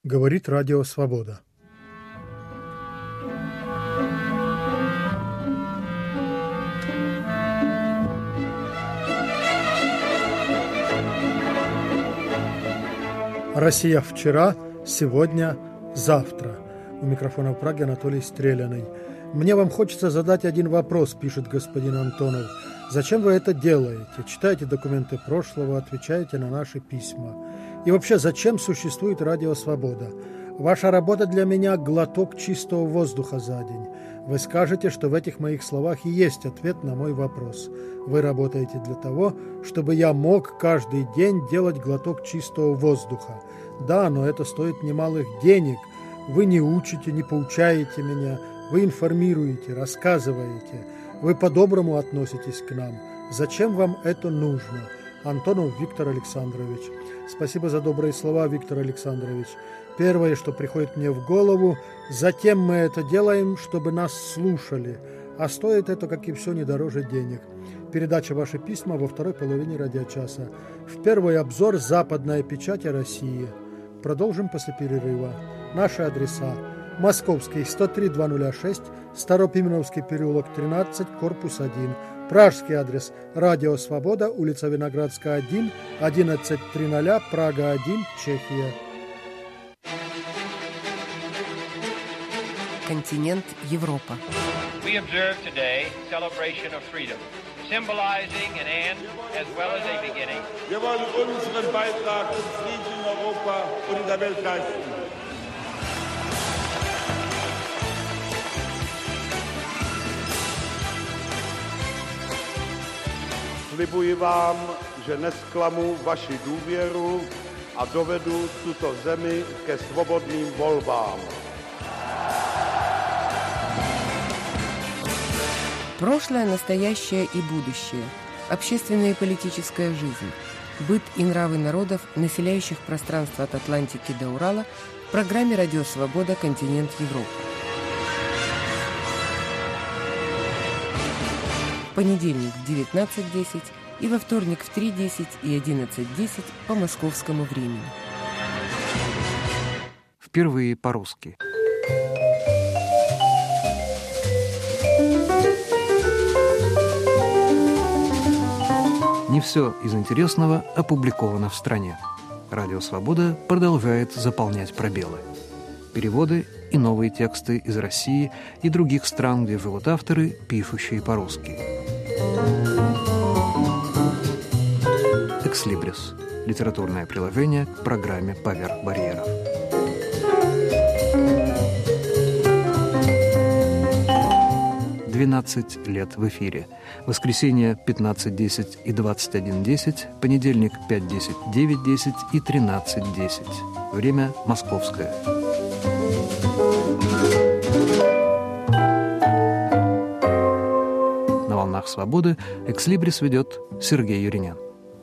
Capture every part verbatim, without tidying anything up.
Говорит Радио Свобода. Россия вчера, сегодня, завтра. У микрофона в Праге Анатолий Стреляный. Мне вам хочется задать один вопрос, пишет господин Антонов. Зачем вы это делаете? Читаете документы прошлого, отвечаете на наши письма. И вообще, зачем существует Радио Свобода? Ваша работа для меня – глоток чистого воздуха за день. Вы скажете, что в этих моих словах и есть ответ на мой вопрос. Вы работаете для того, чтобы я мог каждый день делать глоток чистого воздуха. Да, но это стоит немалых денег. Вы не учите, не поучаете меня, вы информируете, рассказываете. Вы по-доброму относитесь к нам. Зачем вам это нужно? Антонов Виктор Александрович. Спасибо за добрые слова, Виктор Александрович. Первое, что приходит мне в голову, затем мы это делаем, чтобы нас слушали. А стоит это, как и все, не дороже денег. Передача «Ваши письма» во второй половине радиочаса. В первый обзор «Западная печать о России». Продолжим после перерыва. Наши адреса. Московский сто три двести шесть, Старопименовский переулок тринадцать, корпус один. Пражский адрес. Радио Свобода, улица Виноградская, один, одиннадцать триста, Прага один, Чехия. Континент Европа. We observe today celebration of freedom, symbolizing an end as well as a beginning. Wir wollen unseren Beitrag zum Frieden in Europa und in der Welt leisten. Slibuji vám, že nesklamu vaši důvěru a dovedu tuto zemi ke svobodným volbám. Прошлое, настоящее и будущее. Общественная и политическая жизнь. Быт и нравы народов, населяющих пространство от Атлантики до Урала, в программе «Радио Свобода. Континент Европы». В понедельник в девятнадцать десять и во вторник в три десять и одиннадцать десять по московскому времени. Впервые по-русски. Не все из интересного опубликовано в стране. Радио «Свобода» продолжает заполнять пробелы. Переводы и новые тексты из России и других стран, где живут авторы, пишущие по-русски. «Экслибрис» – литературное приложение к программе «Поверх барьеров». двенадцать лет в эфире. Воскресенье пятнадцать десять и двадцать один десять, понедельник пять десять, девять десять и тринадцать десять. Время московское. На волнах «Свободы» «Экслибрис» ведет Сергей Юринян.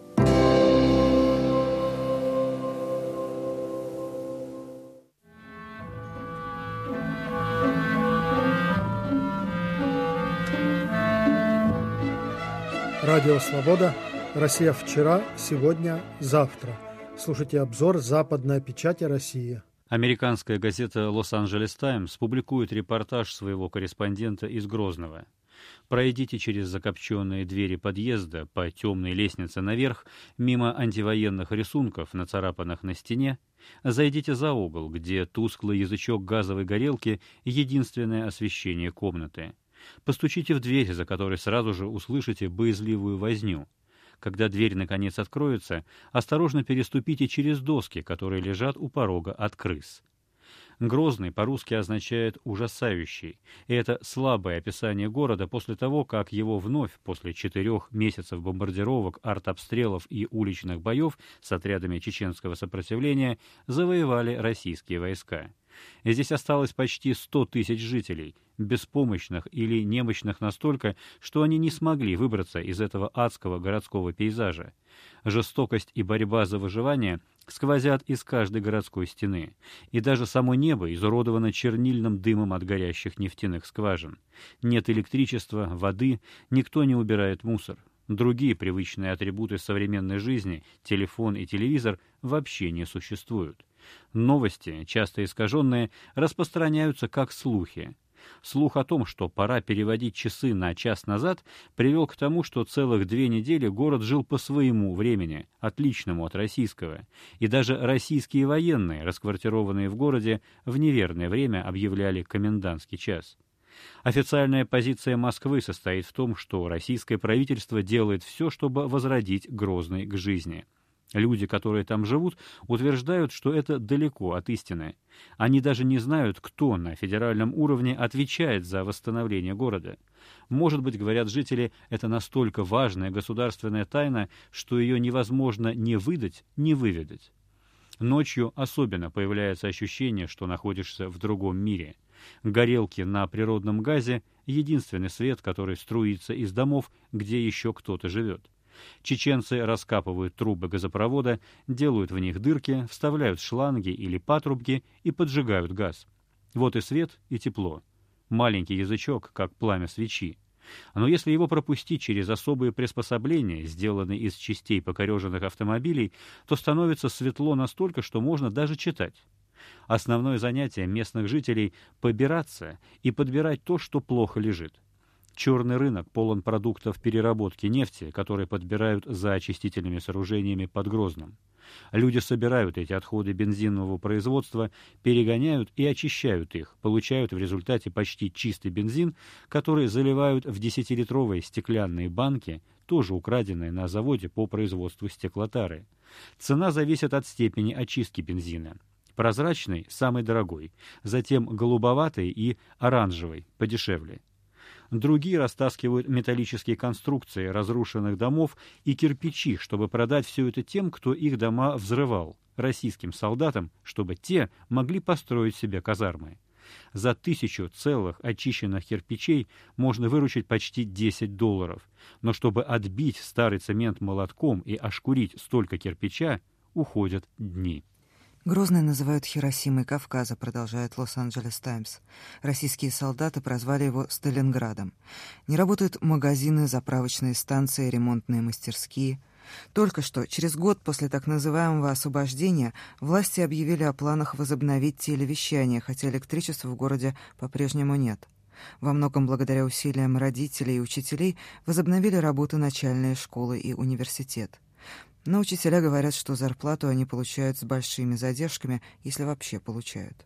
Радио Свобода. Россия вчера, сегодня, завтра. Слушайте обзор «Западная печать о России». Американская газета «Лос-Анджелес Таймс» публикует репортаж своего корреспондента из Грозного. Пройдите через закопченные двери подъезда по темной лестнице наверх, мимо антивоенных рисунков, нацарапанных на стене, зайдите за угол, где тусклый язычок газовой горелки — единственное освещение комнаты. Постучите в дверь, за которой сразу же услышите боязливую возню. Когда дверь наконец откроется, осторожно переступите через доски, которые лежат у порога от крыс. Грозный по-русски означает «ужасающий», и это слабое описание города после того, как его вновь, после четырех месяцев бомбардировок, артобстрелов и уличных боев с отрядами чеченского сопротивления, завоевали российские войска. И здесь осталось почти сто тысяч жителей, беспомощных или немощных настолько, что они не смогли выбраться из этого адского городского пейзажа. Жестокость и борьба за выживание сквозят из каждой городской стены, и даже само небо изуродовано чернильным дымом от горящих нефтяных скважин. Нет электричества, воды, никто не убирает мусор. Другие привычные атрибуты современной жизни, телефон и телевизор, вообще не существуют. Новости, часто искаженные, распространяются как слухи. Слух о том, что пора переводить часы на час назад, привел к тому, что целых две недели город жил по своему времени, отличному от российского, и даже российские военные, расквартированные в городе, в неверное время объявляли комендантский час. Официальная позиция Москвы состоит в том, что российское правительство делает все, чтобы возродить Грозный к жизни. Люди, которые там живут, утверждают, что это далеко от истины. Они даже не знают, кто на федеральном уровне отвечает за восстановление города. Может быть, говорят жители, это настолько важная государственная тайна, что ее невозможно ни выдать, ни выведать. Ночью особенно появляется ощущение, что находишься в другом мире. Горелки на природном газе — единственный свет, который струится из домов, где еще кто-то живет. Чеченцы раскапывают трубы газопровода, делают в них дырки, вставляют шланги или патрубки и поджигают газ. Вот и свет, и тепло. Маленький язычок, как пламя свечи. Но если его пропустить через особые приспособления, сделанные из частей покореженных автомобилей, то становится светло настолько, что можно даже читать. Основное занятие местных жителей — побираться и подбирать то, что плохо лежит. Черный рынок полон продуктов переработки нефти, которые подбирают за очистительными сооружениями под Грозным. Люди собирают эти отходы бензинового производства, перегоняют и очищают их, получают в результате почти чистый бензин, который заливают в десятилитровые стеклянные банки, тоже украденные на заводе по производству стеклотары. Цена зависит от степени очистки бензина. Прозрачный – самый дорогой, затем голубоватый и оранжевый – подешевле. Другие растаскивают металлические конструкции разрушенных домов и кирпичи, чтобы продать все это тем, кто их дома взрывал, российским солдатам, чтобы те могли построить себе казармы. За тысячу целых очищенных кирпичей можно выручить почти десять долларов, но чтобы отбить старый цемент молотком и ошкурить столько кирпича, уходят дни. Грозный называют Хиросимой Кавказа, продолжает Лос-Анджелес Таймс. Российские солдаты прозвали его Сталинградом. Не работают магазины, заправочные станции, ремонтные мастерские. Только что, через год после так называемого освобождения, власти объявили о планах возобновить телевещание, хотя электричества в городе по-прежнему нет. Во многом благодаря усилиям родителей и учителей возобновили работу начальные школы и университет. Но учителя говорят, что зарплату они получают с большими задержками, если вообще получают.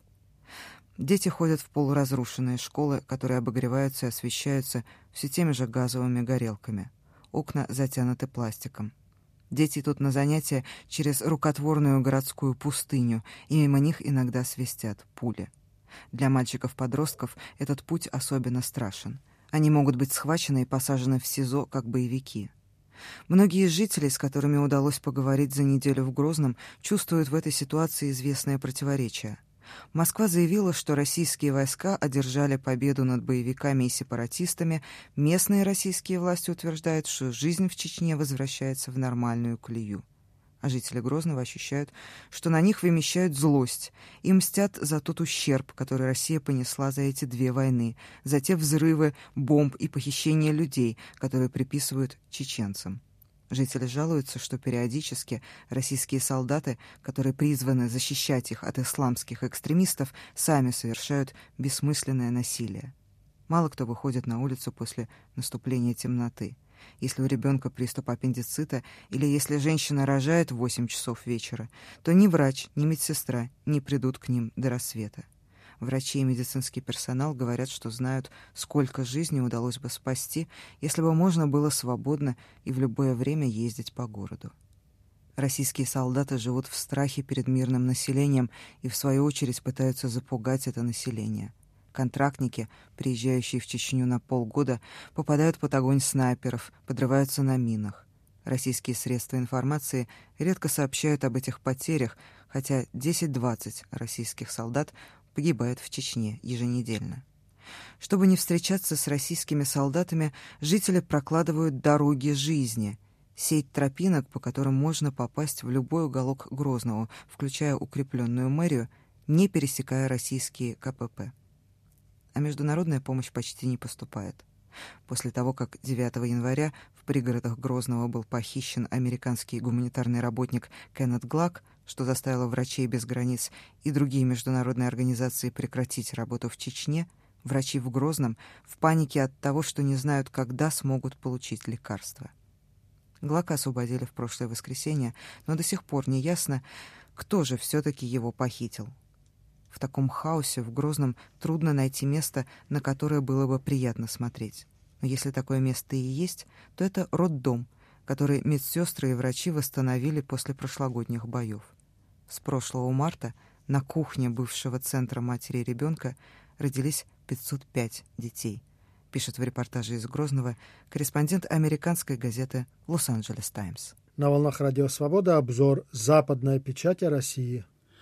Дети ходят в полуразрушенные школы, которые обогреваются и освещаются все теми же газовыми горелками. Окна затянуты пластиком. Дети идут на занятия через рукотворную городскую пустыню, и мимо них иногда свистят пули. Для мальчиков-подростков этот путь особенно страшен. Они могут быть схвачены и посажены в СИЗО, как боевики. Многие жители, с которыми удалось поговорить за неделю в Грозном, чувствуют в этой ситуации известное противоречие. Москва заявила, что российские войска одержали победу над боевиками и сепаратистами. Местные российские власти утверждают, что жизнь в Чечне возвращается в нормальную колею. А жители Грозного ощущают, что на них вымещают злость и мстят за тот ущерб, который Россия понесла за эти две войны, за те взрывы, бомб и похищения людей, которые приписывают чеченцам. Жители жалуются, что периодически российские солдаты, которые призваны защищать их от исламских экстремистов, сами совершают бессмысленное насилие. Мало кто выходит на улицу после наступления темноты. Если у ребенка приступ аппендицита или если женщина рожает в восемь часов вечера, то ни врач, ни медсестра не придут к ним до рассвета. Врачи и медицинский персонал говорят, что знают, сколько жизней удалось бы спасти, если бы можно было свободно и в любое время ездить по городу. Российские солдаты живут в страхе перед мирным населением и, в свою очередь, пытаются запугать это население. Контрактники, приезжающие в Чечню на полгода, попадают под огонь снайперов, подрываются на минах. Российские средства информации редко сообщают об этих потерях, хотя десять-двадцать российских солдат погибают в Чечне еженедельно. Чтобы не встречаться с российскими солдатами, жители прокладывают дороги жизни, сеть тропинок, по которым можно попасть в любой уголок Грозного, включая укрепленную мэрию, не пересекая российские ка пэ пэ. А международная помощь почти не поступает. После того, как девятого января в пригородах Грозного был похищен американский гуманитарный работник Кеннет Глак, что заставило «Врачей без границ» и другие международные организации прекратить работу в Чечне, врачи в Грозном в панике от того, что не знают, когда смогут получить лекарства. Глока освободили в прошлое воскресенье, но до сих пор не ясно, кто же все-таки его похитил. В таком хаосе в Грозном трудно найти место, на которое было бы приятно смотреть. Но если такое место и есть, то это роддом, который медсестры и врачи восстановили после прошлогодних боев. С прошлого марта на кухне бывшего центра матери и ребенка родились пятьсот пять детей, пишет в репортаже из Грозного корреспондент американской газеты «Лос-Анджелес Таймс». На волнах Радио Свобода обзор «Западная печать о России».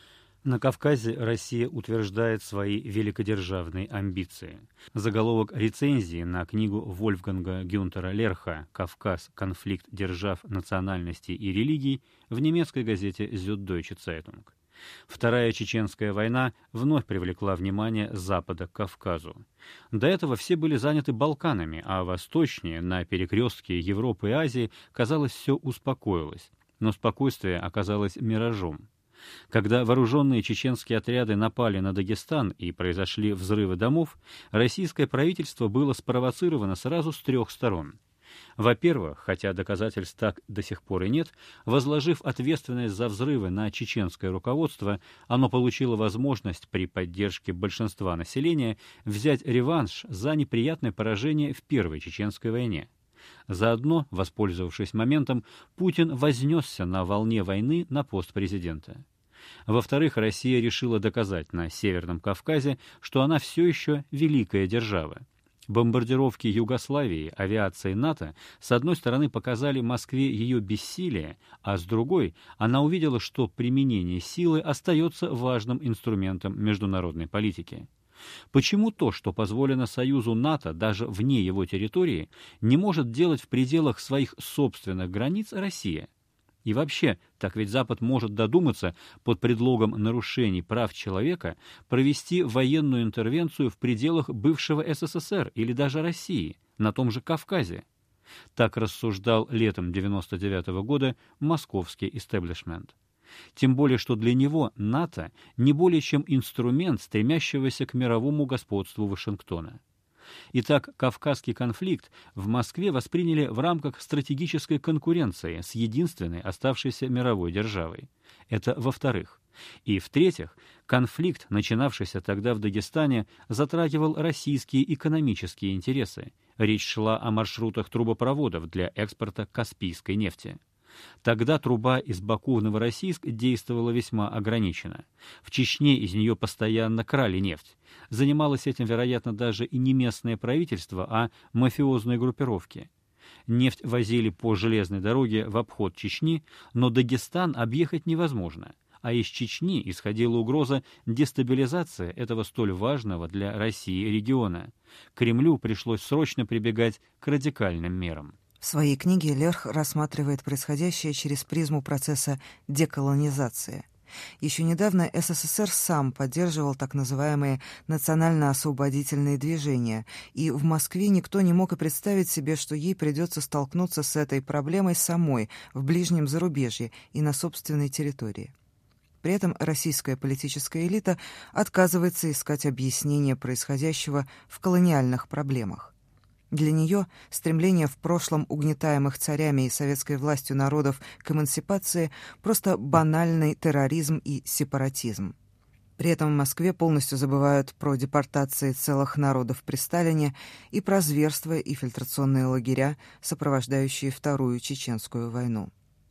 На Кавказе Россия утверждает свои великодержавные амбиции. Заголовок рецензии на книгу Вольфганга Гюнтера Лерха «Кавказ. Конфликт держав, национальностей и религий» в немецкой газете «Süddeutsche Zeitung». Вторая Чеченская война вновь привлекла внимание Запада к Кавказу. До этого все были заняты Балканами, а восточнее, на перекрестке Европы и Азии, казалось, все успокоилось. Но спокойствие оказалось миражом. Когда вооруженные чеченские отряды напали на Дагестан и произошли взрывы домов, российское правительство было спровоцировано сразу с трех сторон. Во-первых, хотя доказательств так до сих пор и нет, возложив ответственность за взрывы на чеченское руководство, оно получило возможность при поддержке большинства населения взять реванш за неприятное поражение в Первой Чеченской войне. Заодно, воспользовавшись моментом, Путин вознесся на волне войны на пост президента. Во-вторых, Россия решила доказать на Северном Кавказе, что она все еще великая держава. Бомбардировки Югославии авиацией НАТО с одной стороны показали Москве ее бессилие, а с другой она увидела, что применение силы остается важным инструментом международной политики. Почему то, что позволено Союзу НАТО даже вне его территории, не может делать в пределах своих собственных границ Россия? И вообще, так ведь Запад может додуматься под предлогом нарушений прав человека провести военную интервенцию в пределах бывшего СССР или даже России, на том же Кавказе. Так рассуждал летом девяносто девятого года московский истеблишмент. Тем более, что для него НАТО не более чем инструмент, стремящегося к мировому господству Вашингтона. Итак, Кавказский конфликт в Москве восприняли в рамках стратегической конкуренции с единственной оставшейся мировой державой. Это во-вторых. И в-третьих, конфликт, начинавшийся тогда в Дагестане, затрагивал российские экономические интересы. Речь шла о маршрутах трубопроводов для экспорта каспийской нефти. Тогда труба из Баку в Новороссийск действовала весьма ограниченно. В Чечне из нее постоянно крали нефть. Занималось этим, вероятно, даже и не местное правительство, а мафиозные группировки. Нефть возили по железной дороге в обход Чечни, но Дагестан объехать невозможно. А из Чечни исходила угроза дестабилизации этого столь важного для России региона. Кремлю пришлось срочно прибегать к радикальным мерам. В своей книге Лерх рассматривает происходящее через призму процесса деколонизации. Еще недавно СССР сам поддерживал так называемые национально-освободительные движения, и в Москве никто не мог и представить себе, что ей придется столкнуться с этой проблемой самой в ближнем зарубежье и на собственной территории. При этом российская политическая элита отказывается искать объяснение происходящего в колониальных проблемах. Для нее стремление в прошлом угнетаемых царями и советской властью народов к эмансипации просто банальный терроризм и сепаратизм. При этом в Москве полностью забывают про депортации целых народов при Сталине и про зверства и фильтрационные лагеря, сопровождающие Вторую Чеченскую войну.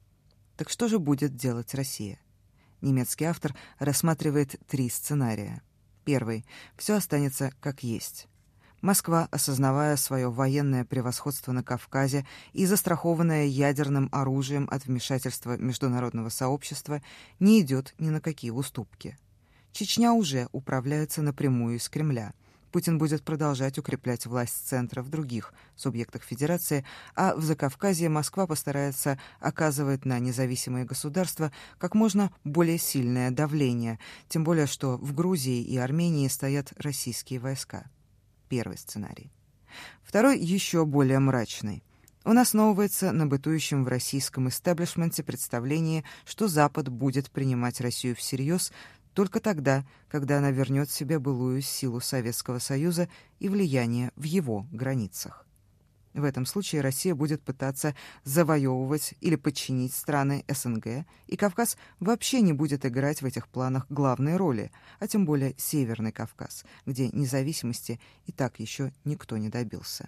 Так что же будет делать Россия? Немецкий автор рассматривает три сценария. Первый – все останется как есть. Москва, осознавая свое военное превосходство на Кавказе и застрахованная ядерным оружием от вмешательства международного сообщества, не идет ни на какие уступки. Чечня уже управляется напрямую из Кремля. Путин будет продолжать укреплять власть центра в других субъектах федерации, а в Закавказье Москва постарается оказывать на независимые государства как можно более сильное давление, тем более что в Грузии и Армении стоят российские войска. Первый сценарий. Второй еще более мрачный. Он основывается на бытующем в российском истеблишменте представлении, что Запад будет принимать Россию всерьез только тогда, когда она вернет себе былую силу Советского Союза и влияние в его границах. В этом случае Россия будет пытаться завоевывать или подчинить страны СНГ, и Кавказ вообще не будет играть в этих планах главной роли, а тем более Северный Кавказ, где независимости и так еще никто не добился.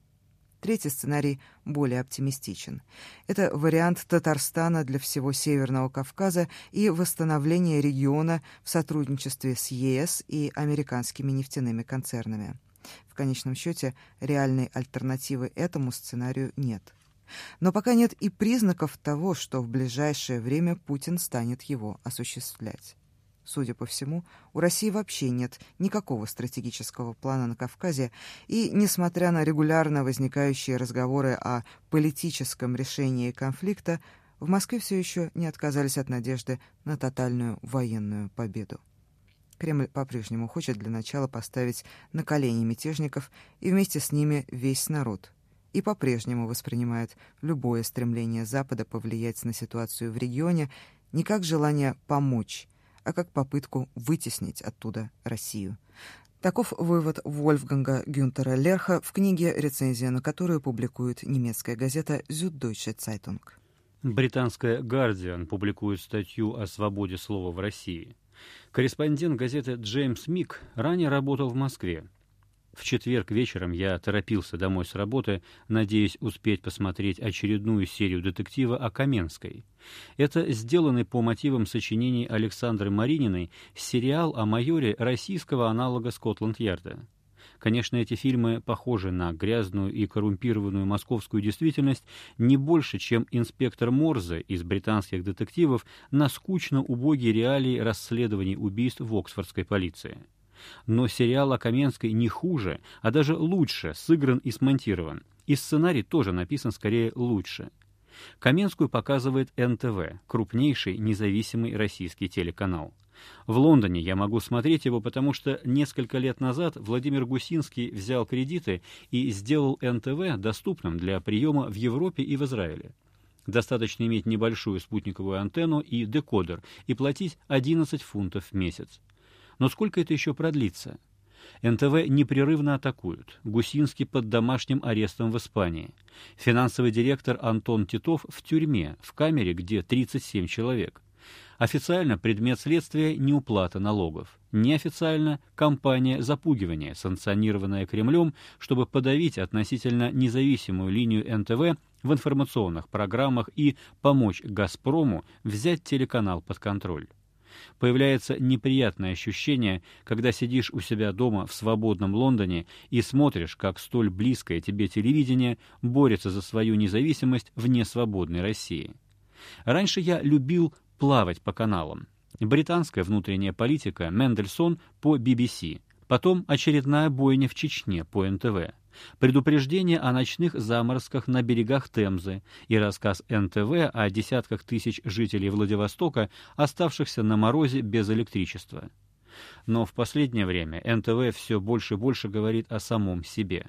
Третий сценарий более оптимистичен. Это вариант Татарстана для всего Северного Кавказа и восстановление региона в сотрудничестве с ЕС и американскими нефтяными концернами. В конечном счете, реальной альтернативы этому сценарию нет. Но пока нет и признаков того, что в ближайшее время Путин станет его осуществлять. Судя по всему, у России вообще нет никакого стратегического плана на Кавказе, и, несмотря на регулярно возникающие разговоры о политическом решении конфликта, в Москве все еще не отказались от надежды на тотальную военную победу. Кремль по-прежнему хочет для начала поставить на колени мятежников и вместе с ними весь народ, и по-прежнему воспринимает любое стремление Запада повлиять на ситуацию в регионе не как желание помочь, а как попытку вытеснить оттуда Россию. Таков вывод Вольфганга Гюнтера Лерха в книге, рецензия на которую публикует немецкая газета «Süddeutsche Zeitung». Британская «Гардиан» публикует статью о свободе слова в России. Корреспондент газеты Джеймс Мик ранее работал в Москве. В четверг вечером я торопился домой с работы, надеясь успеть посмотреть очередную серию детектива о Каменской. Это сделанный по мотивам сочинений Александры Марининой сериал о майоре российского аналога Скотланд-Ярда. Конечно, эти фильмы похожи на грязную и коррумпированную московскую действительность не больше, чем инспектор Морзе из британских детективов на скучно убогие реалии расследований убийств в оксфордской полиции. Но сериал о Каменской не хуже, а даже лучше сыгран и смонтирован. И сценарий тоже написан скорее лучше. Каменскую показывает эн тэ вэ, крупнейший независимый российский телеканал. В Лондоне я могу смотреть его, потому что несколько лет назад Владимир Гусинский взял кредиты и сделал эн тэ вэ доступным для приема в Европе и в Израиле. Достаточно иметь небольшую спутниковую антенну и декодер и платить одиннадцать фунтов в месяц. Но сколько это еще продлится? эн тэ вэ непрерывно атакуют. Гусинский под домашним арестом в Испании. Финансовый директор Антон Титов в тюрьме, в камере, где тридцать семь человек. Официально предмет следствия – неуплата налогов. Неофициально – кампания запугивания, санкционированная Кремлем, чтобы подавить относительно независимую линию эн тэ вэ в информационных программах и помочь «Газпрому» взять телеканал под контроль. Появляется неприятное ощущение, когда сидишь у себя дома в свободном Лондоне и смотришь, как столь близкое тебе телевидение борется за свою независимость в несвободной России. Раньше я любил плавать по каналам. Британская внутренняя политика Мендельсон по би би си, потом очередная бойня в Чечне по эн тэ вэ, предупреждение о ночных заморозках на берегах Темзы и рассказ эн тэ вэ о десятках тысяч жителей Владивостока, оставшихся на морозе без электричества. Но в последнее время эн тэ вэ все больше и больше говорит о самом себе.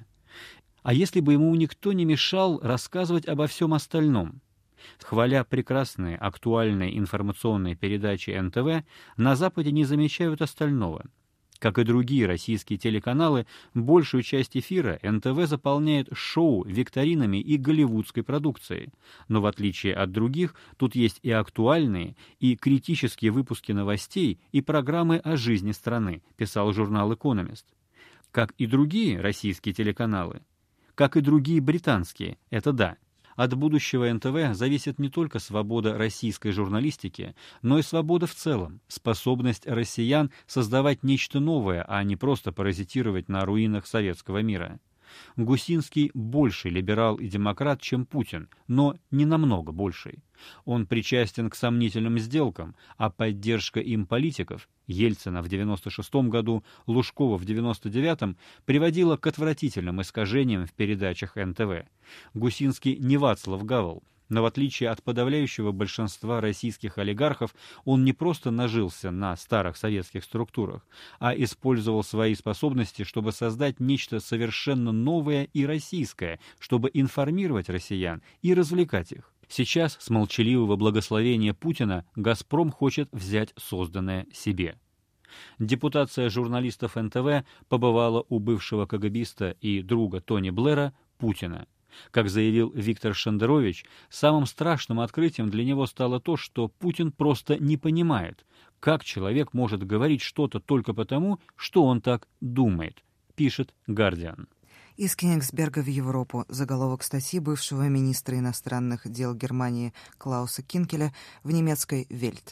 А если бы ему никто не мешал рассказывать обо всем остальном? Хваля прекрасные актуальные информационные передачи эн тэ вэ, на Западе не замечают остального. Как и другие российские телеканалы, большую часть эфира эн тэ вэ заполняет шоу, викторинами и голливудской продукцией. Но в отличие от других, тут есть и актуальные, и критические выпуски новостей и программы о жизни страны, писал журнал «Экономист». Как и другие российские телеканалы, как и другие британские, это да. От будущего эн тэ вэ зависит не только свобода российской журналистики, но и свобода в целом, способность россиян создавать нечто новое, а не просто паразитировать на руинах советского мира. Гусинский больший либерал и демократ, чем Путин, но не намного больший. Он причастен к сомнительным сделкам, а поддержка им политиков, Ельцина в девяносто шестом году, Лужкова в девяносто девятом, приводила к отвратительным искажениям в передачах эн тэ вэ. Гусинский не Вацлав Гавел. Но в отличие от подавляющего большинства российских олигархов, он не просто нажился на старых советских структурах, а использовал свои способности, чтобы создать нечто совершенно новое и российское, чтобы информировать россиян и развлекать их. Сейчас с молчаливого благословения Путина «Газпром» хочет взять созданное себе. Депутация журналистов эн тэ вэ побывала у бывшего КГБиста и друга Тони Блэра Путина. Как заявил Виктор Шендерович, самым страшным открытием для него стало то, что Путин просто не понимает, как человек может говорить что-то только потому, что он так думает, пишет «Гардиан». Из Кёнигсберга в Европу. Заголовок статьи бывшего министра иностранных дел Германии Клауса Кинкеля в немецкой «Вельт».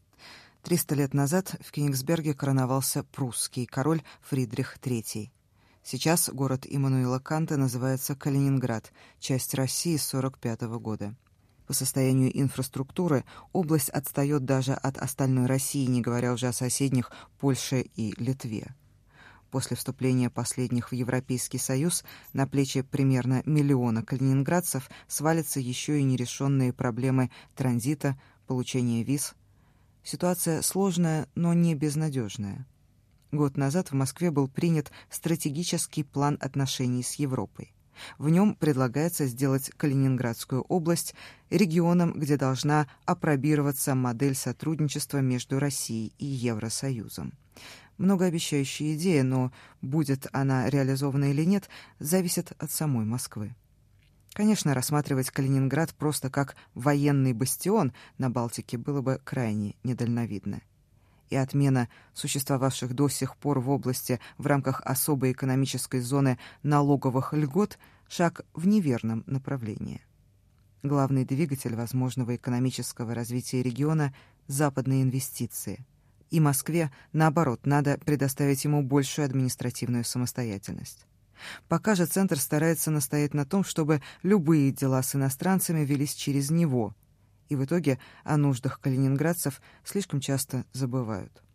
Триста лет назад в Кёнигсберге короновался прусский король Фридрих третий. Сейчас город Иммануила Канта называется Калининград, часть России с сорок пятого года. По состоянию инфраструктуры область отстает даже от остальной России, не говоря уже о соседних Польше и Литве. После вступления последних в Европейский Союз на плечи примерно миллиона калининградцев свалятся еще и нерешенные проблемы транзита, получения виз. Ситуация сложная, но не безнадежная. Год назад в Москве был принят стратегический план отношений с Европой. В нем предлагается сделать Калининградскую область регионом, где должна апробироваться модель сотрудничества между Россией и Евросоюзом. Многообещающая идея, но будет она реализована или нет, зависит от самой Москвы. Конечно, рассматривать Калининград просто как военный бастион на Балтике было бы крайне недальновидно. И отмена существовавших до сих пор в области в рамках особой экономической зоны налоговых льгот – шаг в неверном направлении. Главный двигатель возможного экономического развития региона – западные инвестиции. И Москве, наоборот, надо предоставить ему большую административную самостоятельность. Пока же Центр старается настоять на том, чтобы любые дела с иностранцами велись через него, и в итоге о нуждах калининградцев слишком часто забывают.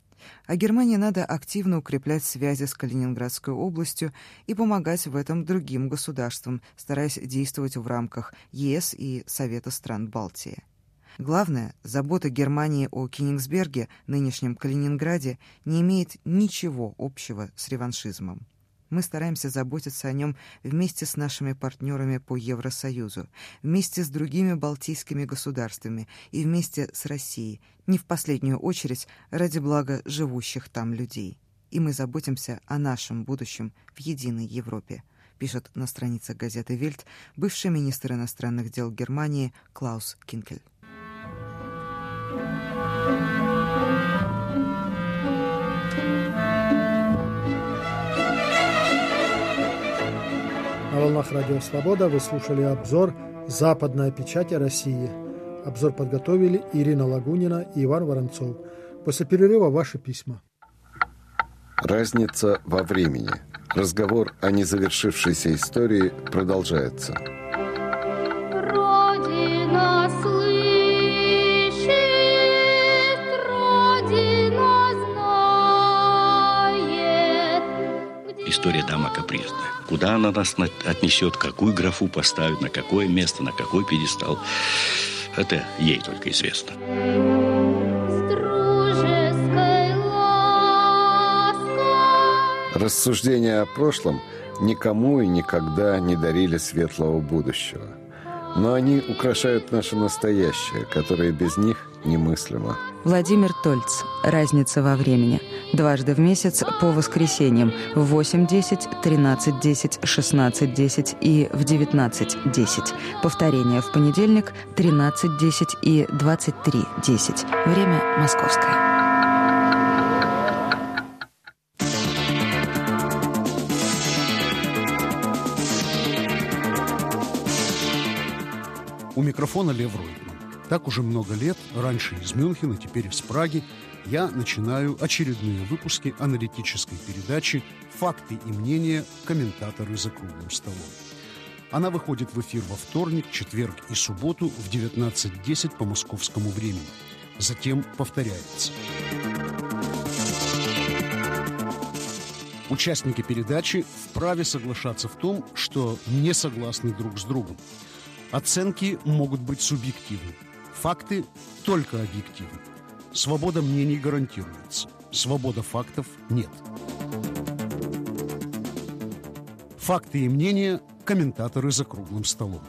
А Германии надо активно укреплять связи с Калининградской областью и помогать в этом другим государствам, стараясь действовать в рамках е эс и Совета стран Балтии. Главное, забота Германии о Кёнигсберге, нынешнем Калининграде, не имеет ничего общего с реваншизмом. Мы стараемся заботиться о нем вместе с нашими партнерами по Евросоюзу, вместе с другими балтийскими государствами и вместе с Россией, не в последнюю очередь ради блага живущих там людей. И мы заботимся о нашем будущем в единой Европе, пишет на страницах газеты «Вельт» бывший министр иностранных дел Германии Клаус Кинкель. На волнах Радио Свобода вы слушали обзор «Западная печать о России». Обзор подготовили Ирина Лагунина и Иван Воронцов. После перерыва ваши письма. Разница во времени. Разговор о незавершившейся истории продолжается. Родина слышит, Родина знает. История дама капризная. Куда она нас отнесет, какую графу поставит, на какое место, на какой пьедестал, это ей только известно. Рассуждения о прошлом никому и никогда не дарили светлого будущего. Но они украшают наше настоящее, которое без них немыслимо. Владимир Тольц. «Разница во времени». Дважды в месяц по воскресеньям в восемь десять, тринадцать десять, шестнадцать десять и в девятнадцать десять. Повторение в понедельник тринадцать десять и двадцать три десять. Время московское. У микрофона Лев Ройтман. Так уже много лет, раньше из Мюнхена, теперь из Праги, я начинаю очередные выпуски аналитической передачи «Факты и мнения. Комментаторы за круглым столом». Она выходит в эфир во вторник, четверг и субботу в девятнадцать десять по московскому времени. Затем повторяется. Участники передачи вправе соглашаться в том, что не согласны друг с другом. Оценки могут быть субъективны. Факты только объективны. Свобода мнений гарантируется. Свобода фактов нет. Факты и мнения – комментаторы за круглым столом.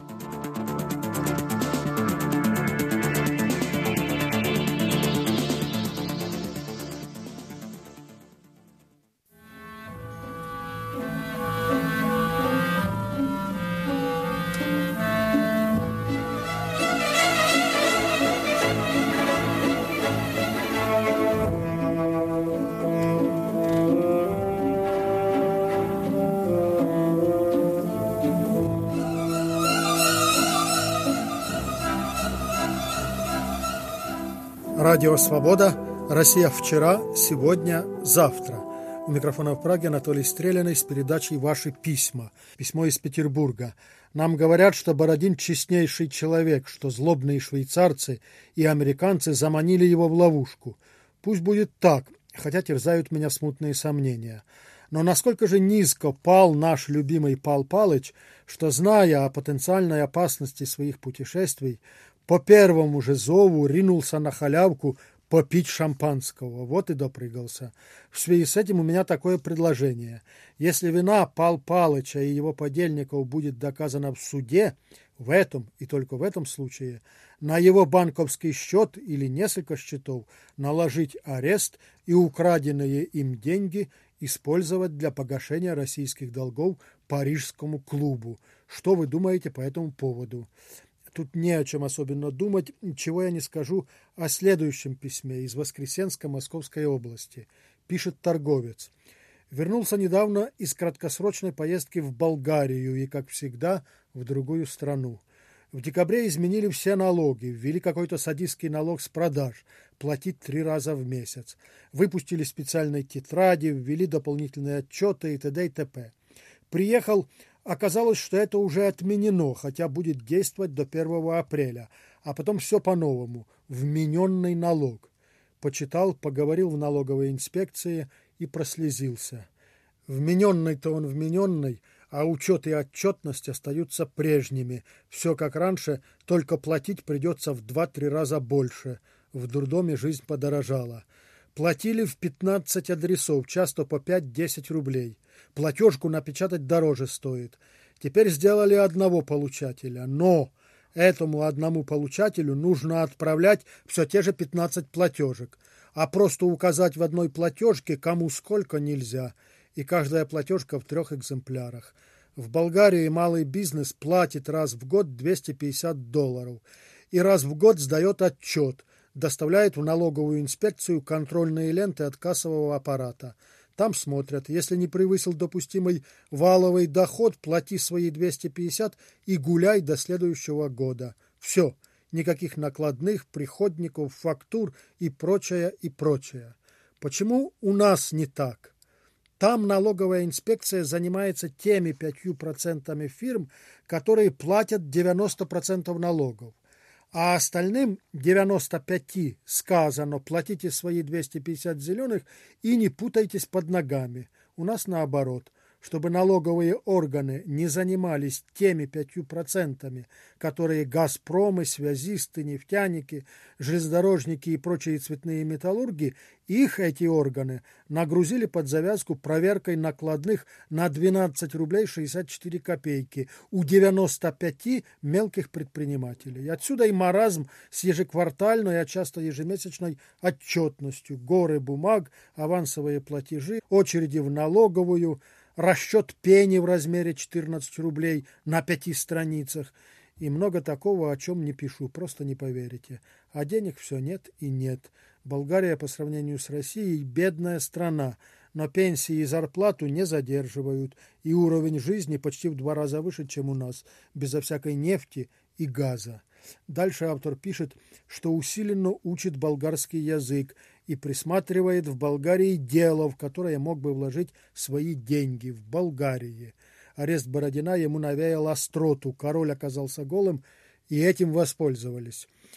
Радио «Свобода», Россия вчера, сегодня, завтра. У микрофона в Праге Анатолий Стреляный с передачей «Ваши письма». Письмо из Петербурга. Нам говорят, что Бородин честнейший человек, что злобные швейцарцы и американцы заманили его в ловушку. Пусть будет так, хотя терзают меня смутные сомнения. Но насколько же низко пал наш любимый Пал Палыч, что, зная о потенциальной опасности своих путешествий, по первому же зову ринулся на халявку попить шампанского. Вот и допрыгался. В связи с этим у меня такое предложение. Если вина Пал Палыча и его подельников будет доказана в суде, в этом и только в этом случае, на его банковский счет или несколько счетов наложить арест и украденные им деньги использовать для погашения российских долгов Парижскому клубу. Что вы думаете по этому поводу? Тут не о чем особенно думать, чего я не скажу о следующем письме из Воскресенска Московской области. Пишет торговец. Вернулся недавно из краткосрочной поездки в Болгарию и, как всегда, в другую страну. В декабре изменили все налоги, ввели какой-то садистский налог с продаж, платить три раза в месяц. Выпустили специальные тетради, ввели дополнительные отчеты и т.д. и т.п. Приехал, оказалось, что это уже отменено, хотя будет действовать до первого апреля, а потом все по-новому, вмененный налог. Почитал, поговорил в налоговой инспекции и прослезился. Вмененный-то он вмененный, а учет и отчетность остаются прежними. Все как раньше, только платить придется в два-три раза больше. В дурдоме жизнь подорожала. Платили в пятнадцать адресов, часто по пять-десять рублей. Платежку напечатать дороже стоит. Теперь сделали одного получателя, но этому одному получателю нужно отправлять все те же пятнадцать платежек, а просто указать в одной платежке кому сколько нельзя, и каждая платежка в трех экземплярах. В Болгарии малый бизнес платит раз в год двести пятьдесят долларов и раз в год сдает отчет, доставляет в налоговую инспекцию контрольные ленты от кассового аппарата. Там смотрят, если не превысил допустимый валовый доход, плати свои двести пятьдесят и гуляй до следующего года. Все, никаких накладных, приходников, фактур и прочее, и прочее. Почему у нас не так? Там налоговая инспекция занимается теми пятью процентами фирм, которые платят девяносто процентов налогов. А остальным девяносто пяти сказано, платите свои двести пятьдесят зеленых и не путайтесь под ногами. У нас наоборот, чтобы налоговые органы не занимались теми пятью процентами, которые газпромы, связисты, нефтяники, железнодорожники и прочие цветные металлурги, их эти органы нагрузили под завязку проверкой накладных на двенадцать рублей шестьдесят четыре копейки у девяноста пяти мелких предпринимателей. Отсюда и маразм с ежеквартальной, а часто ежемесячной отчетностью, горы бумаг, авансовые платежи, очереди в налоговую, расчет пени в размере четырнадцать рублей на пяти страницах и много такого, о чем не пишу, просто не поверите. А денег все нет и нет. Болгария по сравнению с Россией бедная страна, но пенсии и зарплату не задерживают, и уровень жизни почти в два раза выше, чем у нас, безо всякой нефти и газа. Дальше автор пишет, что усиленно учит болгарский язык и присматривает в Болгарии дело, в которое мог бы вложить свои деньги, в Болгарии. Арест Бородина ему навеял остроту, король оказался голым, и этим воспользовались.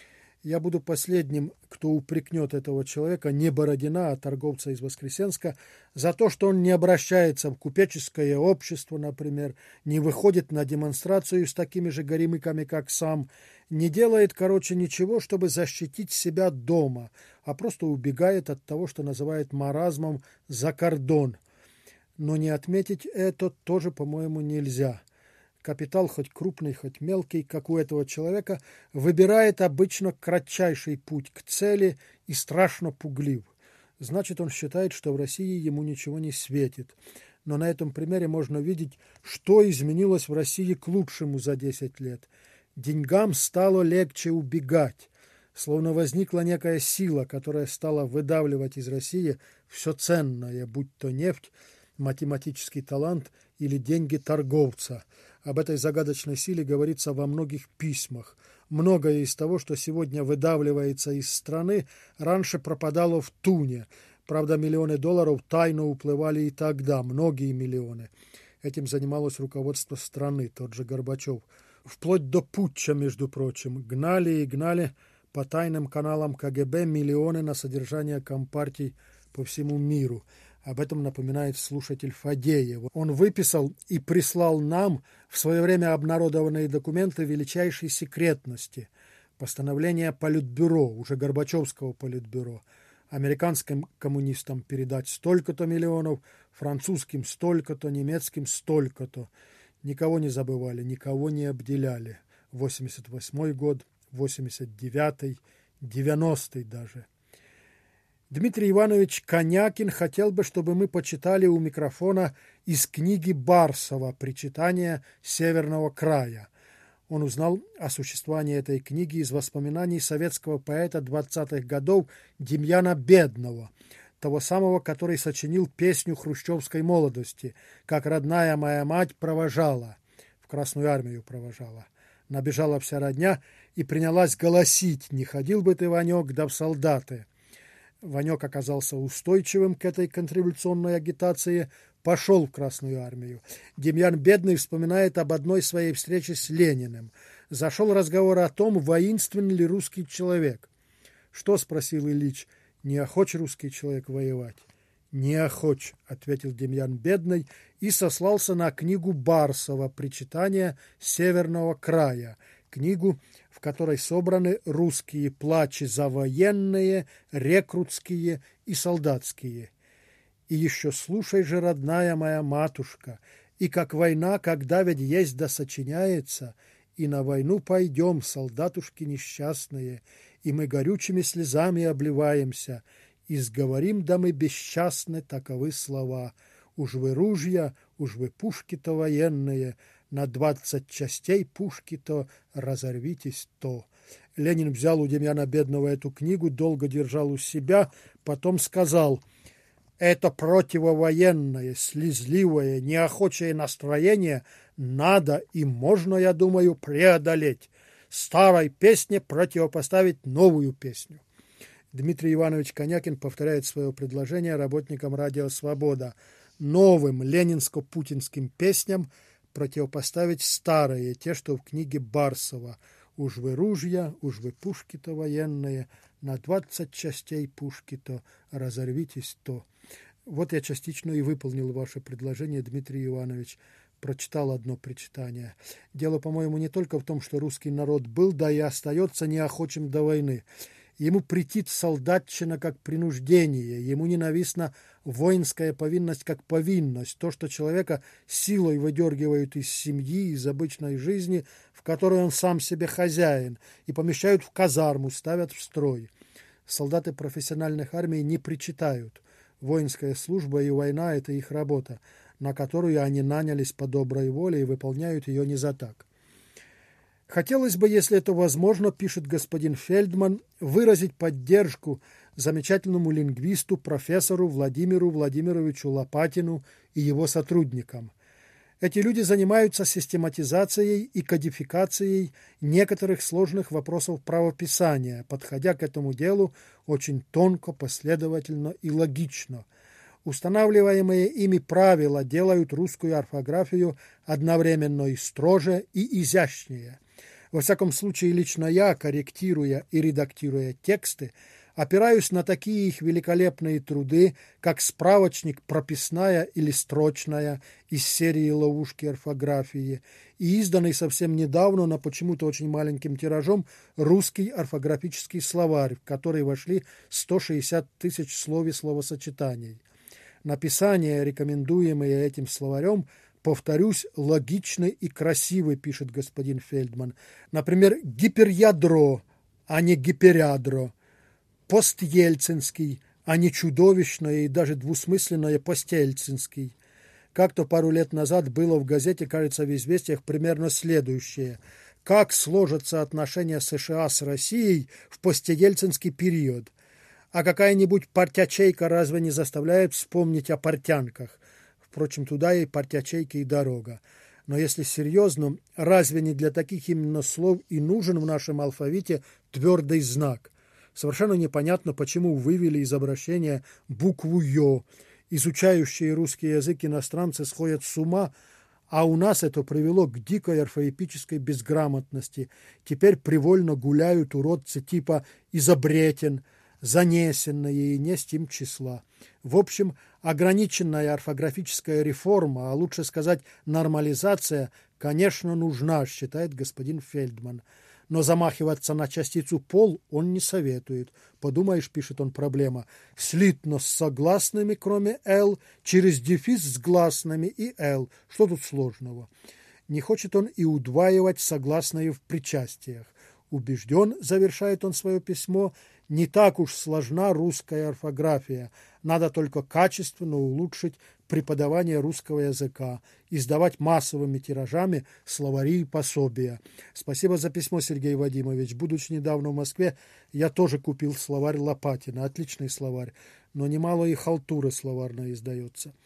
Я буду последним, кто упрекнет этого человека, не Бородина, а торговца из Воскресенска, за то, что он не обращается в купеческое общество, например, не выходит на демонстрацию с такими же горемыками, как сам, не делает, короче, ничего, чтобы защитить себя дома, а просто убегает от того, что называет маразмом, за кордон. Но не отметить это тоже, по-моему, нельзя. Капитал, хоть крупный, хоть мелкий, как у этого человека, выбирает обычно кратчайший путь к цели и страшно пуглив. Значит, он считает, что в России ему ничего не светит. Но на этом примере можно видеть, что изменилось в России к лучшему за десять лет. Деньгам стало легче убегать. Словно возникла некая сила, которая стала выдавливать из России все ценное, будь то нефть, математический талант или деньги торговца. Об этой загадочной силе говорится во многих письмах. Многое из того, что сегодня выдавливается из страны, раньше пропадало в туне. Правда, миллионы долларов тайно уплывали и тогда, многие миллионы. Этим занималось руководство страны, тот же Горбачев. Вплоть до путча, между прочим. Гнали и гнали по тайным каналам ка гэ бэ миллионы на содержание компартий по всему миру. Об этом напоминает слушатель Фадеев. Он выписал и прислал нам в свое время обнародованные документы величайшей секретности. Постановление Политбюро, уже Горбачевского Политбюро. Американским коммунистам передать столько-то миллионов, французским столько-то, немецким столько-то. Никого не забывали, никого не обделяли. восемьдесят восьмой год, восемьдесят девятый, девяностый даже. Дмитрий Иванович Конякин хотел бы, чтобы мы почитали у микрофона из книги Барсова «Причитания Северного края». Он узнал о существовании этой книги из воспоминаний советского поэта двадцатых годов Демьяна Бедного, того самого, который сочинил песню хрущевской молодости «Как родная моя мать провожала», в Красную армию провожала. Набежала вся родня и принялась голосить: «Не ходил бы ты, Ванек, да в солдаты». Ванек оказался устойчивым к этой контрреволюционной агитации, пошел в Красную армию. Демьян Бедный вспоминает об одной своей встрече с Лениным. Зашел разговор о том, воинственен ли русский человек. «Что?» — спросил Ильич. «Не охоч русский человек воевать?» «Не охоч», — ответил Демьян Бедный и сослался на книгу Барсова «Причитания Северного края», книгу, в которой собраны русские плачи за военные, рекрутские и солдатские. «И еще слушай же, родная моя матушка, и как война, когда ведь есть да сочиняется, и на войну пойдем, солдатушки несчастные, и мы горючими слезами обливаемся, и сговорим да мы бесчастны таковы слова. Уж вы ружья, уж вы пушки-то военные, на двадцать частей пушки-то разорвитесь то». Ленин взял у Демьяна Бедного эту книгу, долго держал у себя, потом сказал: «Это противовоенное, слезливое, неохочее настроение надо и можно, я думаю, преодолеть. Старой песне противопоставить новую песню». Дмитрий Иванович Конякин повторяет свое предложение работникам «Радио Свобода». Новым ленинско-путинским песням противопоставить старые, те, что в книге Барсова. «Уж вы ружья, уж вы пушки-то военные, на двадцать частей пушки-то разорвитесь то». Вот я частично и выполнил ваше предложение, Дмитрий Иванович. Прочитал одно причитание. Дело, по-моему, не только в том, что русский народ был, да и остается неохочим до войны. Ему претит солдатчина как принуждение, ему ненавистна воинская повинность как повинность, то, что человека силой выдергивают из семьи, из обычной жизни, в которой он сам себе хозяин, и помещают в казарму, ставят в строй. Солдаты профессиональных армий не причитают. Воинская служба и война – это их работа, на которую они нанялись по доброй воле и выполняют ее не за так. Хотелось бы, если это возможно, пишет господин Фельдман, выразить поддержку замечательному лингвисту, профессору Владимиру Владимировичу Лопатину и его сотрудникам. Эти люди занимаются систематизацией и кодификацией некоторых сложных вопросов правописания, подходя к этому делу очень тонко, последовательно и логично. Устанавливаемые ими правила делают русскую орфографию одновременно и строже, и изящнее. Во всяком случае, лично я, корректируя и редактируя тексты, опираюсь на такие их великолепные труды, как справочник «Прописная» или «Строчная» из серии «Ловушки орфографии» и изданный совсем недавно, но почему-то очень маленьким тиражом, русский орфографический словарь, в который вошли сто шестьдесят тысяч слов и словосочетаний. Написание, рекомендуемое этим словарем, повторюсь, логичный и красивый, пишет господин Фельдман. Например, гиперядро, а не гиперядро. Постельцинский, а не чудовищное и даже двусмысленное постельцинский. Как-то пару лет назад было в газете, кажется, в «Известиях» примерно следующее. Как сложатся отношения США с Россией в постельцинский период? А какая-нибудь партячейка разве не заставляет вспомнить о портянках? Впрочем, туда и партячейки, и дорога. Но если серьезно, разве не для таких именно слов и нужен в нашем алфавите твердый знак? Совершенно непонятно, почему вывели из обращения букву «ё». Изучающие русский язык иностранцы сходят с ума, а у нас это привело к дикой орфоэпической безграмотности. Теперь привольно гуляют уродцы типа «изобретен», «занесенные» и не с тем числа. В общем, ограниченная орфографическая реформа, а лучше сказать нормализация, конечно, нужна, считает господин Фельдман. Но замахиваться на частицу «пол» он не советует. Подумаешь, пишет он, проблема. Слитно с согласными, кроме «л», через дефис с гласными и «л». Что тут сложного? Не хочет он и удваивать согласные в причастиях. Убежден, завершает он свое письмо, не так уж сложна русская орфография. Надо только качественно улучшить преподавание русского языка, издавать массовыми тиражами словари и пособия. Спасибо за письмо, Сергей Вадимович. Будучи недавно в Москве, я тоже купил словарь Лопатина. Отличный словарь, но немало и халтуры словарной издается.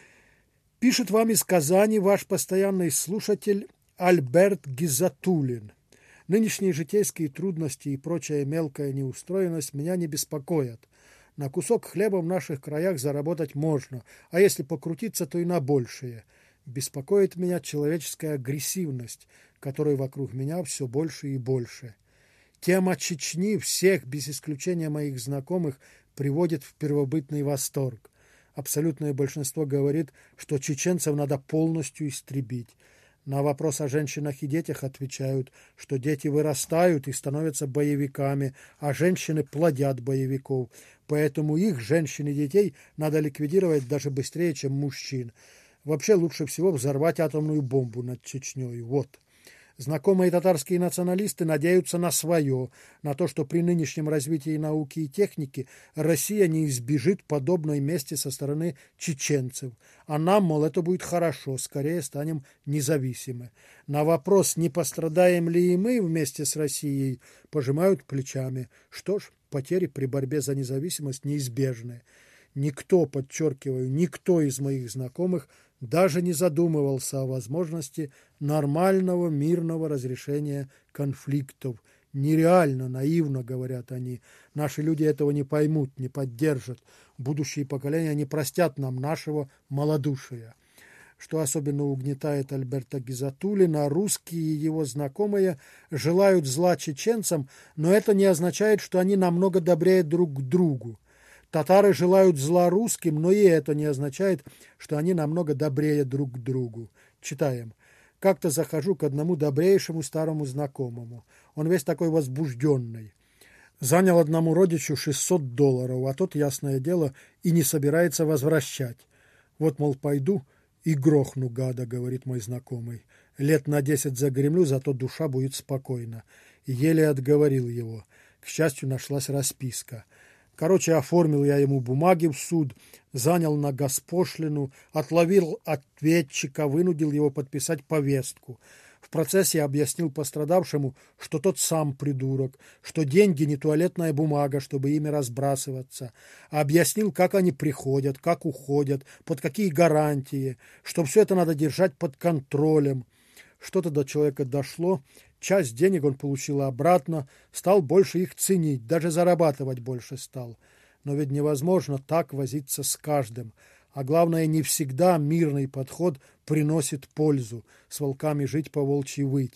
Пишет вам из Казани ваш постоянный слушатель Альберт Гизатуллин. Нынешние житейские трудности и прочая мелкая неустроенность меня не беспокоят. На кусок хлеба в наших краях заработать можно, а если покрутиться, то и на большее. Беспокоит меня человеческая агрессивность, которой вокруг меня все больше и больше. Тема Чечни всех, без исключения моих знакомых, приводит в первобытный восторг. Абсолютное большинство говорит, что чеченцев надо полностью истребить. На вопрос о женщинах и детях отвечают, что дети вырастают и становятся боевиками, а женщины плодят боевиков. Поэтому их, женщин и детей, надо ликвидировать даже быстрее, чем мужчин. Вообще лучше всего взорвать атомную бомбу над Чечней. Вот. Знакомые татарские националисты надеются на свое, на то, что при нынешнем развитии науки и техники Россия не избежит подобной мести со стороны чеченцев. А нам, мол, это будет хорошо, скорее станем независимы. На вопрос, не пострадаем ли и мы вместе с Россией, пожимают плечами. Что ж, потери при борьбе за независимость неизбежны. Никто, подчеркиваю, никто из моих знакомых даже не задумывался о возможности нормального мирного разрешения конфликтов. Нереально, наивно, говорят они. Наши люди этого не поймут, не поддержат. Будущие поколения не простят нам нашего малодушия. Что особенно угнетает Альберта Гизатуллина, русские и его знакомые желают зла чеченцам, но это не означает, что они намного добрее друг к другу. Татары желают зла русским, но и это не означает, что они намного добрее друг к другу. Читаем. Как-то захожу к одному добрейшему старому знакомому. Он весь такой возбужденный. Занял одному родичу шестьсот долларов, а тот, ясное дело, и не собирается возвращать. Вот, мол, пойду и грохну гада, говорит мой знакомый. Лет на десять загремлю, зато душа будет спокойна. И еле отговорил его. К счастью, нашлась расписка. Короче, оформил я ему бумаги в суд, занял на госпошлину, отловил ответчика, вынудил его подписать повестку. В процессе объяснил пострадавшему, что тот сам придурок, что деньги не туалетная бумага, чтобы ими разбрасываться. Объяснил, как они приходят, как уходят, под какие гарантии, что все это надо держать под контролем. Что-то до человека дошло. Часть денег он получил обратно, стал больше их ценить, даже зарабатывать больше стал. Но ведь невозможно так возиться с каждым. А главное, не всегда мирный подход приносит пользу. С волками жить, по волчьи выть.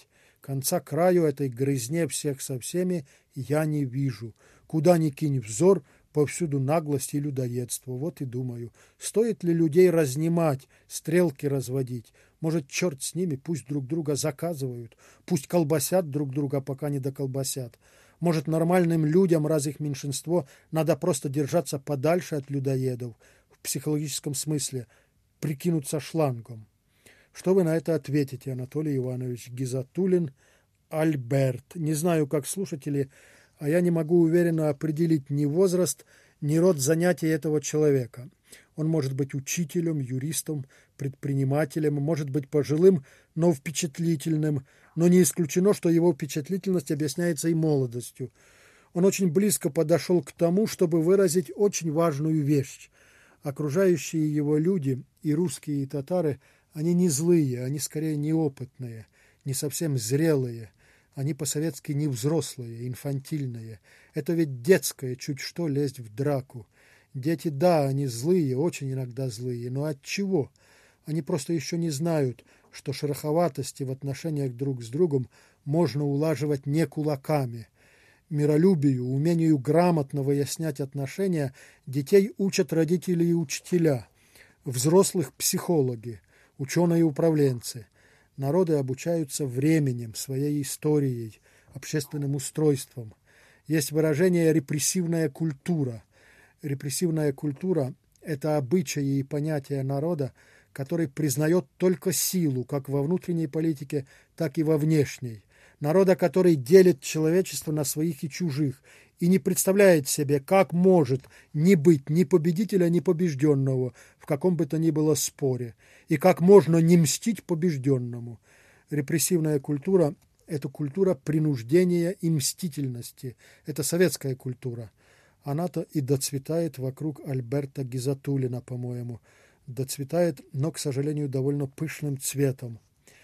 Конца краю этой грызне всех со всеми я не вижу. Куда ни кинь взор, повсюду наглость и людоедство. Вот и думаю, стоит ли людей разнимать, стрелки разводить. Может, черт с ними, пусть друг друга заказывают, пусть колбасят друг друга, пока не доколбасят. Может, нормальным людям, раз их меньшинство, надо просто держаться подальше от людоедов, в психологическом смысле, прикинуться шлангом. Что вы на это ответите, Анатолий Иванович? Гизатуллин, Альберт. Не знаю, как слушатели, а я не могу уверенно определить ни возраст, ни род занятий этого человека. Он может быть учителем, юристом, предпринимателем, может быть пожилым, но впечатлительным, но не исключено, что его впечатлительность объясняется и молодостью. Он очень близко подошел к тому, чтобы выразить очень важную вещь. Окружающие его люди, и русские, и татары, они не злые, они скорее неопытные, не совсем зрелые. Они по-советски не взрослые, инфантильные. Это ведь детское, чуть что лезть в драку. Дети, да, они злые, очень иногда злые, но от чего? Они просто еще не знают, что шероховатости в отношениях друг с другом можно улаживать не кулаками. Миролюбию, умению грамотно выяснять отношения детей учат родители и учителя, взрослых психологи, ученые-управленцы. Народы обучаются временем, своей историей, общественным устройством. Есть выражение «репрессивная культура». Репрессивная культура – это обычаи и понятия народа, который признает только силу, как во внутренней политике, так и во внешней. Народа, который делит человечество на своих и чужих, и не представляет себе, как может не быть ни победителя, ни побежденного в каком бы то ни было споре, и как можно не мстить побежденному. Репрессивная культура – это культура принуждения и мстительности. Это советская культура. Она-то и доцветает вокруг Альберта Гизатуллина, по-моему. Доцветает, но, к сожалению, довольно пышным цветом.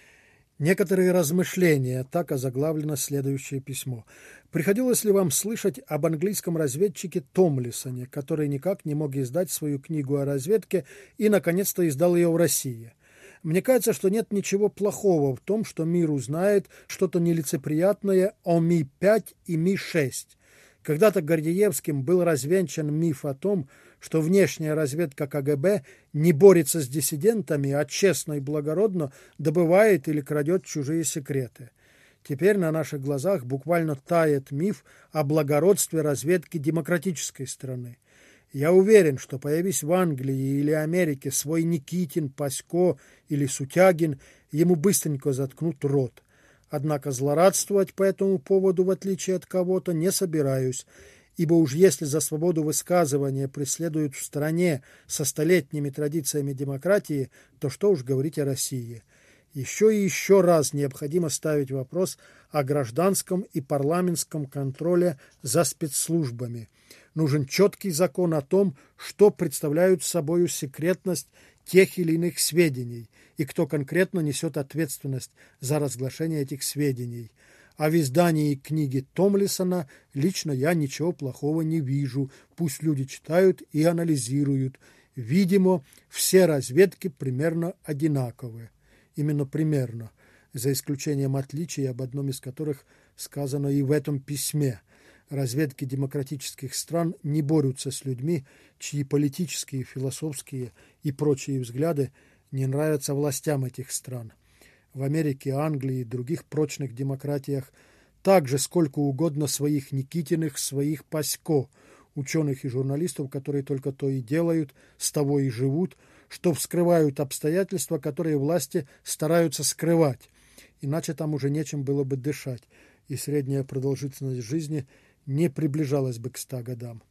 Некоторые размышления, так озаглавлено следующее письмо. Приходилось ли вам слышать об английском разведчике Томлисоне, который никак не мог издать свою книгу о разведке и, наконец-то, издал ее в России? Мне кажется, что нет ничего плохого в том, что мир узнает что-то нелицеприятное о Ми пять и Ми шесть. Когда-то Гордеевским был развенчан миф о том, что внешняя разведка ка гэ бэ не борется с диссидентами, а честно и благородно добывает или крадет чужие секреты. Теперь на наших глазах буквально тает миф о благородстве разведки демократической страны. Я уверен, что появись в Англии или Америке свой Никитин, Пасько или Сутягин, ему быстренько заткнут рот. Однако злорадствовать по этому поводу, в отличие от кого-то, не собираюсь, ибо уж если за свободу высказывания преследуют в стране со столетними традициями демократии, то что уж говорить о России. Еще и еще раз необходимо ставить вопрос о гражданском и парламентском контроле за спецслужбами. Нужен четкий закон о том, что представляют собою секретность тех или иных сведений и кто конкретно несет ответственность за разглашение этих сведений. А в издании книги Томлисона лично я ничего плохого не вижу. Пусть люди читают и анализируют. Видимо, все разведки примерно одинаковые. Именно примерно, за исключением отличий, об одном из которых сказано и в этом письме. Разведки демократических стран не борются с людьми, чьи политические, философские и прочие взгляды не нравятся властям этих стран. В Америке, Англии и других прочных демократиях также сколько угодно своих Никитиных, своих Пасько, ученых и журналистов, которые только то и делают, с того и живут, что вскрывают обстоятельства, которые власти стараются скрывать. Иначе там уже нечем было бы дышать, и средняя продолжительность жизни не приближалась бы к ста годам.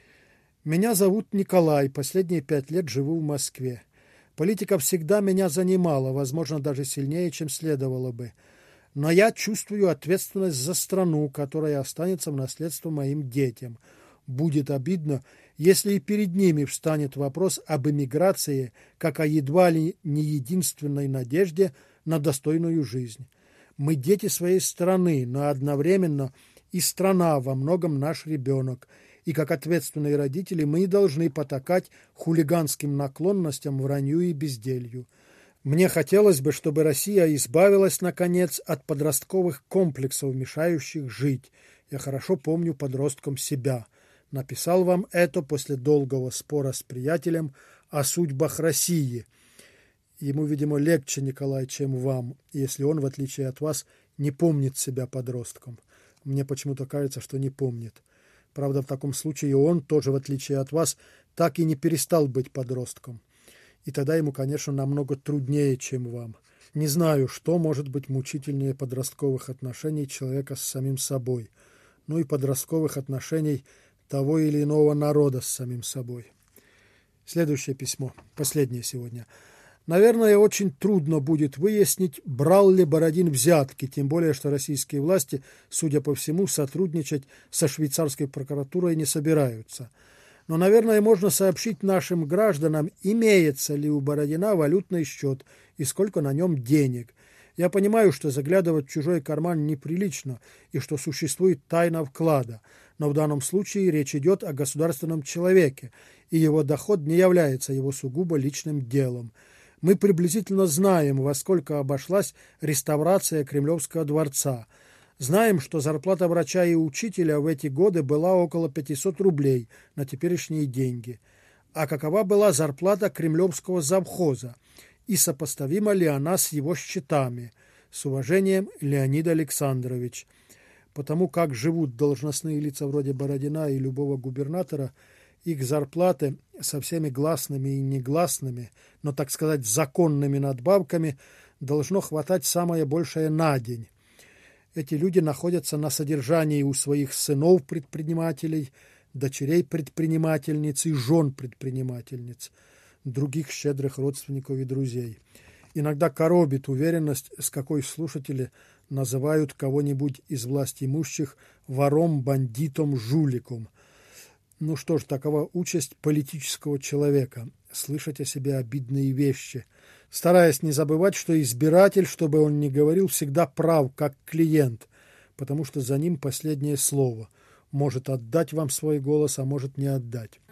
Меня зовут Николай, последние пять лет живу в Москве. Политика всегда меня занимала, возможно, даже сильнее, чем следовало бы. Но я чувствую ответственность за страну, которая останется в наследство моим детям. Будет обидно, если и перед ними встанет вопрос об эмиграции, как о едва ли не единственной надежде на достойную жизнь. Мы дети своей страны, но одновременно и страна во многом наш ребенок. И как ответственные родители мы не должны потакать хулиганским наклонностям, вранью и безделью. Мне хотелось бы, чтобы Россия избавилась, наконец, от подростковых комплексов, мешающих жить. Я хорошо помню подростком себя. Написал вам это после долгого спора с приятелем о судьбах России. Ему, видимо, легче, Николай, чем вам, если он, в отличие от вас, не помнит себя подростком. Мне почему-то кажется, что не помнит. Правда, в таком случае он, тоже в отличие от вас, так и не перестал быть подростком. И тогда ему, конечно, намного труднее, чем вам. Не знаю, что может быть мучительнее подростковых отношений человека с самим собой, ну и подростковых отношений того или иного народа с самим собой. Следующее письмо, последнее сегодня. Наверное, очень трудно будет выяснить, брал ли Бородин взятки, тем более, что российские власти, судя по всему, сотрудничать со швейцарской прокуратурой не собираются. Но, наверное, можно сообщить нашим гражданам, имеется ли у Бородина валютный счет и сколько на нем денег. Я понимаю, что заглядывать в чужой карман неприлично и что существует тайна вклада, но в данном случае речь идет о государственном человеке, и его доход не является его сугубо личным делом. Мы приблизительно знаем, во сколько обошлась реставрация Кремлевского дворца. Знаем, что зарплата врача и учителя в эти годы была около пятьсот рублей на теперешние деньги. А какова была зарплата Кремлевского завхоза? И сопоставима ли она с его счетами? С уважением, Леонид Александрович. Потому как живут должностные лица вроде Бородина и любого губернатора, их зарплаты со всеми гласными и негласными, но, так сказать, законными надбавками должно хватать самое большее на день. Эти люди находятся на содержании у своих сынов-предпринимателей, дочерей предпринимательниц и жен предпринимательниц, других щедрых родственников и друзей. Иногда коробит уверенность, с какой слушатели называют кого-нибудь из властимущих вором, бандитом, жуликом. Ну что ж, такова участь политического человека – слышать о себе обидные вещи, стараясь не забывать, что избиратель, что бы он ни говорил, всегда прав, как клиент, потому что за ним последнее слово. Может отдать вам свой голос, а может не отдать.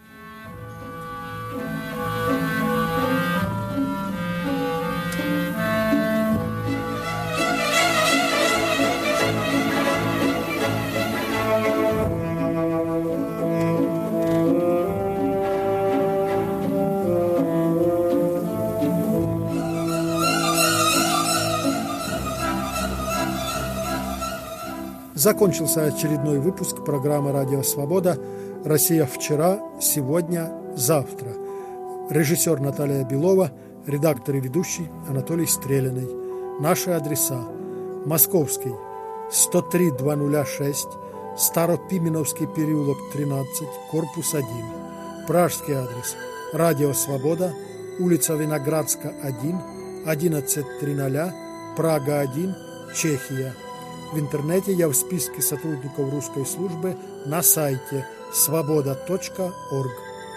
Закончился очередной выпуск программы «Радио Свобода» «Россия вчера, сегодня, завтра». Режиссер Наталья Белова, редактор и ведущий Анатолий Стреляный. Наши адреса: Московский, сто три двести шесть, Старопименовский переулок, тринадцать, корпус один. Пражский адрес: Радио Свобода, улица Виноградска, один, одиннадцать триста, Прага, один, Чехия. В интернете я в списке сотрудников русской службы на сайте свобода точка орг.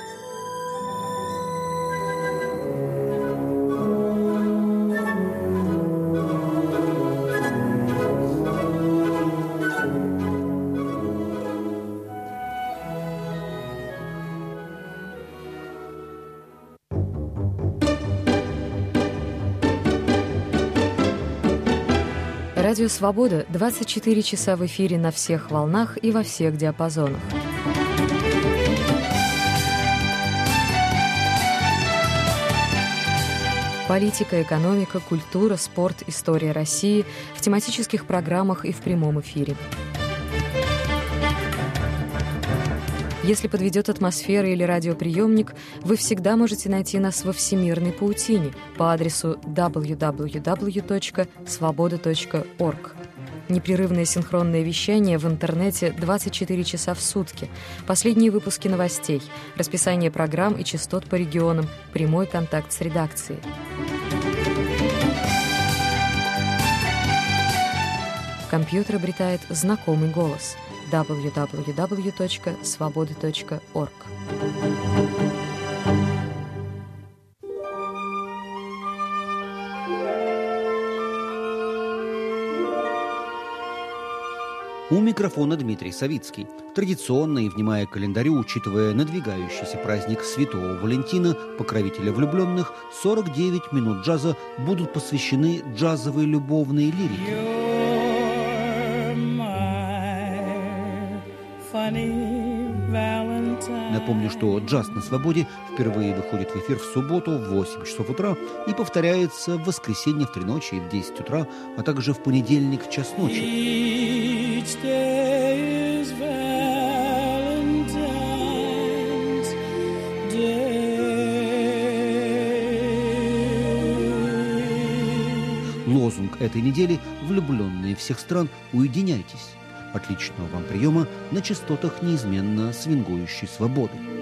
Радио «Свобода» двадцать четыре часа в эфире на всех волнах и во всех диапазонах. Политика, экономика, культура, спорт, история России в тематических программах и в прямом эфире. Если подведет атмосфера или радиоприемник, вы всегда можете найти нас во всемирной паутине по адресу дабл ю дабл ю дабл ю точка свобода точка орг. Непрерывное синхронное вещание в интернете двадцать четыре часа в сутки, последние выпуски новостей, расписание программ и частот по регионам, прямой контакт с редакцией. Компьютер обретает знакомый голос – дабл ю дабл ю дабл ю точка свобода точка орг. У микрофона Дмитрий Савицкий. Традиционно и внимая календарю, учитывая надвигающийся праздник Святого Валентина, покровителя влюбленных, сорок девять минут джаза будут посвящены джазовой любовной лирике. Напомню, что «Джаз на свободе» впервые выходит в эфир в субботу в восемь часов утра и повторяется в воскресенье в три ночи и в десять утра, а также в понедельник в час ночи. Лозунг этой недели «Влюбленные всех стран, уединяйтесь». Отличного вам приема на частотах неизменно свингующей свободы.